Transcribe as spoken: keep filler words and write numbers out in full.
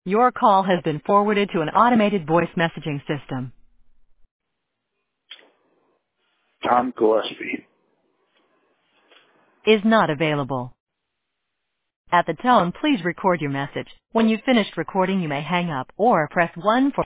Your call has been forwarded to an automated voice messaging system. Tom Gillespie. Is not available. At the tone, please record your message. When you've finished recording, you may hang up or press one for